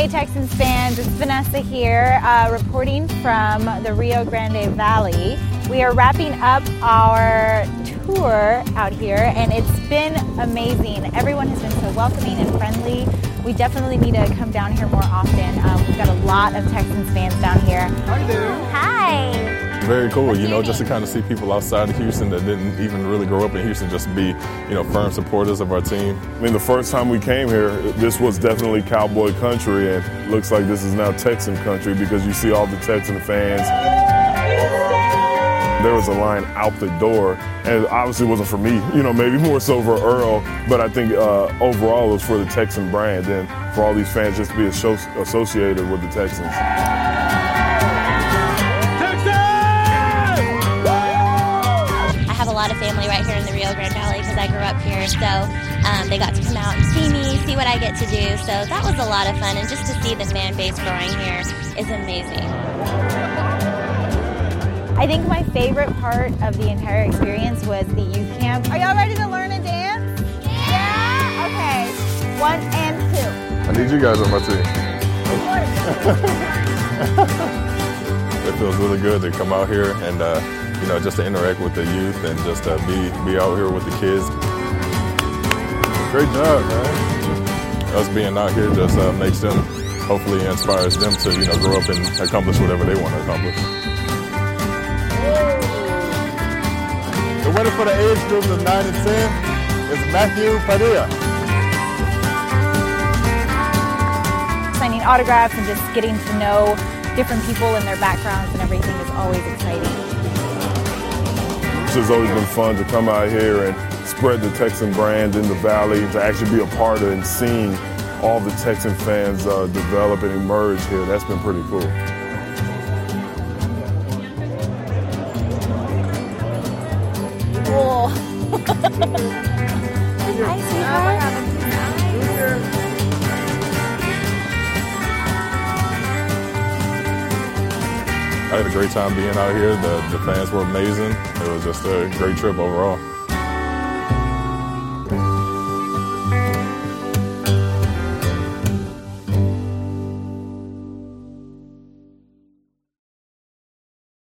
Hey Texans fans, it's Vanessa here, reporting from the Rio Grande Valley. We are wrapping up our tour out here, and it's been amazing. Everyone has been so welcoming and friendly. We definitely need to come down here more often. We've got a lot of Texans fans down here. Hi there. Hi. Very cool, you know, just to kind of see people outside of Houston that didn't even really grow up in Houston just be, you know, firm supporters of our team. I mean, the first time we came here, this was definitely cowboy country, and looks like this is now Texan country because you see all the Texan fans. There was a line out the door, and it obviously wasn't for me, you know, maybe more so for Earl, but I think overall it was for the Texan brand and for all these fans just to be associated with the Texans. I have a lot of family right here in the Rio Grande Valley because I grew up here, so they got to come out and see me, see what I get to do, so that was a lot of fun, and just to see the fan base growing here is amazing. I think my favorite part of the entire experience was the youth camp. Are y'all ready to learn a dance? Yeah? Okay. 1 and 2. I need you guys on my team. It feels really good to come out here and, you know, just to interact with the youth and just be out here with the kids. Great job, man. Us being out here just makes them, hopefully inspires them to, you know, grow up and accomplish whatever they want to accomplish. The winner for the age groups of 9 and 10 is Matthew Padilla. Signing autographs and just getting to know different people and their backgrounds and everything is always exciting. It's just always been fun to come out here and spread the Texan brand in the Valley, to actually be a part of it and seeing all the Texan fans develop and emerge here. That's been pretty cool. Cool. Hi, sweetheart. I had a great time being out here. The fans were amazing. It was just a great trip overall.